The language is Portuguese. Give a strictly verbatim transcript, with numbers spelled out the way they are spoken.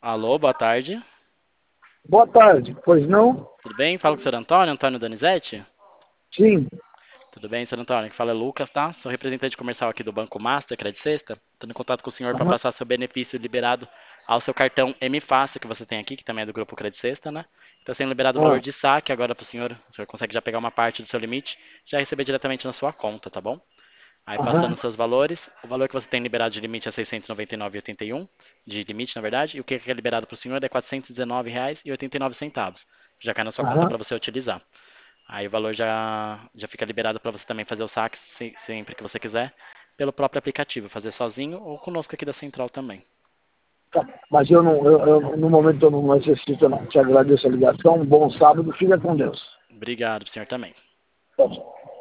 Alô, boa tarde. Boa tarde, pois não? Tudo bem? Fala com o senhor Antônio, Antônio Donizete? Sim. Tudo bem, senhor Antônio? Aqui fala é Lucas, tá? Sou representante comercial aqui do Banco Master, Credit Sexta. Estou em contato com o senhor para Aham, passar seu benefício liberado ao seu cartão M Fácil que você tem aqui, que também é do Grupo Credit Sexta, né? Está sendo liberado o valor ah, de saque agora para o senhor. O senhor consegue já pegar uma parte do seu limite, já receber diretamente na sua conta, tá bom? Aí passando aham, os seus valores, o valor que você tem liberado de limite é seiscentos e noventa e nove reais e oitenta e um de limite, na verdade, e o que é liberado para o senhor é quatrocentos e dezenove reais e oitenta e nove centavos. Já cai na sua conta aham. para você utilizar. Aí o valor já, já fica liberado para você também fazer o saque se- sempre que você quiser, pelo próprio aplicativo, fazer sozinho ou conosco aqui da Central também. Tá. Mas eu não, eu, eu, no momento eu não necessito, não. Te agradeço a ligação. Um bom sábado, fica com Deus. Obrigado, senhor também. Tchau.